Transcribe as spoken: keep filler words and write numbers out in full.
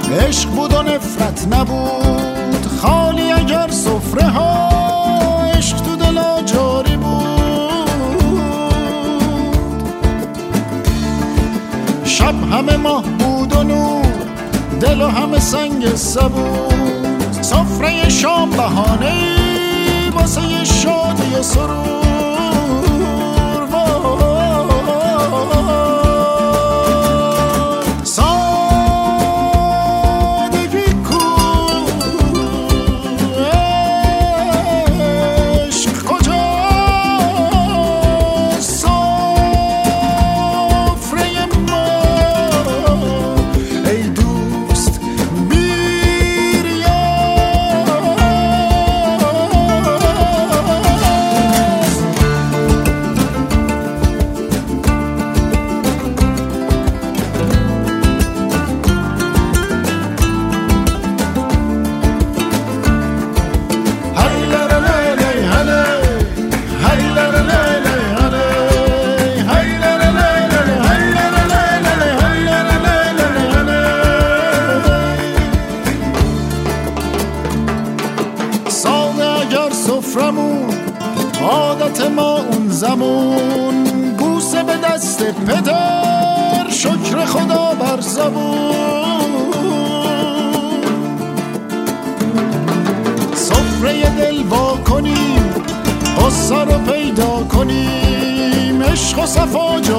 عشق بود و نفرت نبود خالی اگر سفره ها عشق تو دلا جاری بود. شب همه ماه بود و نور دل و همه سنگ سبود. سفره شام بهانه‌ای واسه شادی و سرور. سفرمون عادت ما اون زمان بوسه به دست پدر شکر خدا بر زبون. سفره دل وا کنیم قصه رو پیدا کنیم عشق و صفا جا